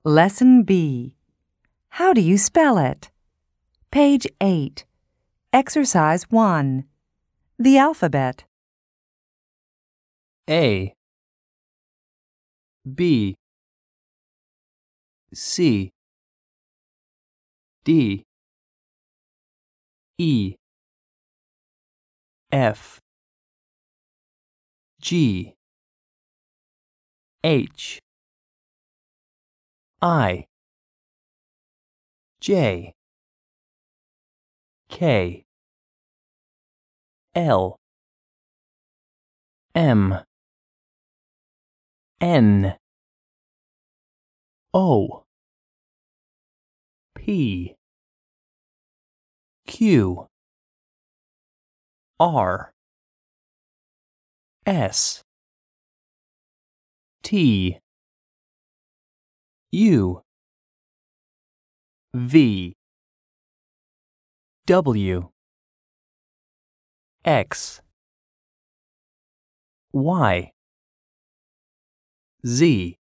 Lesson B. How do you spell it? Page 8. Exercise 1. The alphabet. A, B, C, D, E, F, G, H, I, J, K, L, M, N, O, P, Q, R, S, T, U, V, W, X, Y, Z.